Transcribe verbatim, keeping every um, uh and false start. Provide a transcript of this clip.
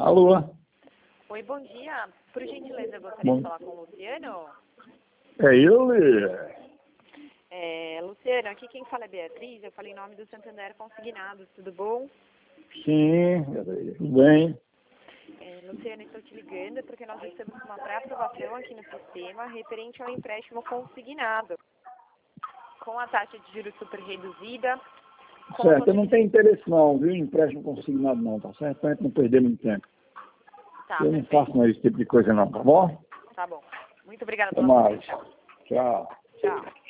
Alô? Oi, bom dia. Por gentileza, eu gostaria Bom. de falar com o Luciano. É ele? É, Luciano, aqui quem fala é Beatriz. Eu falei em nome do Santander Consignados. Tudo bom? Sim, tudo bem. É, Luciano, estou te ligando porque nós estamos com uma pré-aprovação aqui no sistema referente ao empréstimo consignado. Com a taxa de juros super reduzida. com Certo, eu não possibilidade- tenho interesse não, viu? Empréstimo consignado não, tá certo? Pra gente não perder muito tempo. Tá, Eu não perfeito. faço mais esse tipo de coisa não, tá bom? Tá bom. Muito obrigada Até pela sua mais. atenção. Tchau. Tchau.